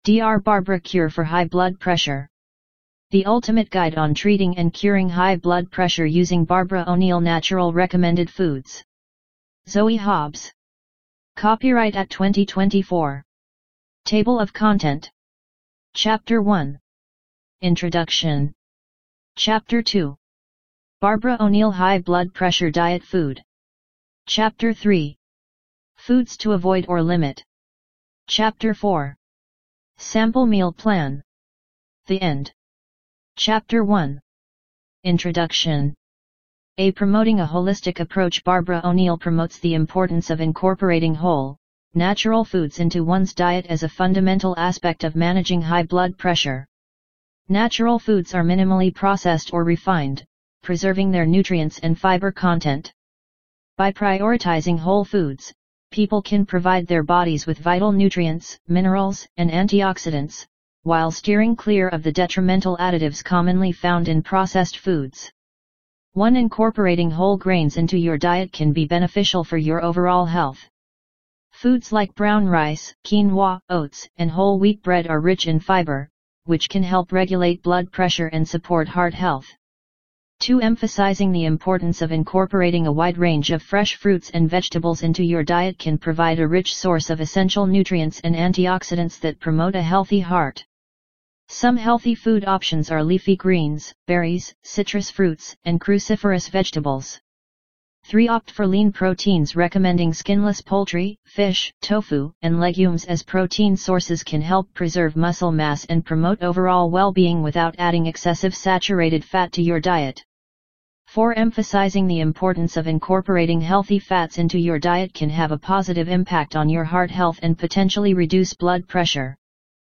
Dr. Barbara Cure for High Blood Pressure. The ultimate guide on treating and curing high blood pressure using Barbara O'Neill Natural Recommended Foods. Zoe Hobbs. Copyright at 2024. Table of Content. Chapter 1. Introduction. Chapter 2. Barbara O'Neill High Blood Pressure Diet Food. Chapter 3. Foods to avoid or limit. Chapter 4. Sample Meal Plan. The End. Chapter 1. Introduction. Promoting a holistic approach. Barbara O'Neill promotes the importance of incorporating whole, natural foods into one's diet as a fundamental aspect of managing high blood pressure. Natural foods are minimally processed or refined, preserving their nutrients and fiber content. By prioritizing whole foods, people can provide their bodies with vital nutrients, minerals, and antioxidants, while steering clear of the detrimental additives commonly found in processed foods. Incorporating whole grains into your diet can be beneficial for your overall health. Foods like brown rice, quinoa, oats, and whole wheat bread are rich in fiber, which can help regulate blood pressure and support heart health. 2. Emphasizing the importance of incorporating a wide range of fresh fruits and vegetables into your diet can provide a rich source of essential nutrients and antioxidants that promote a healthy heart. Some healthy food options are leafy greens, berries, citrus fruits, and cruciferous vegetables. 3. Opt for lean proteins. Recommending skinless poultry, fish, tofu, and legumes as protein sources can help preserve muscle mass and promote overall well-being without adding excessive saturated fat to your diet. 4. Emphasizing the importance of incorporating healthy fats into your diet can have a positive impact on your heart health and potentially reduce blood pressure.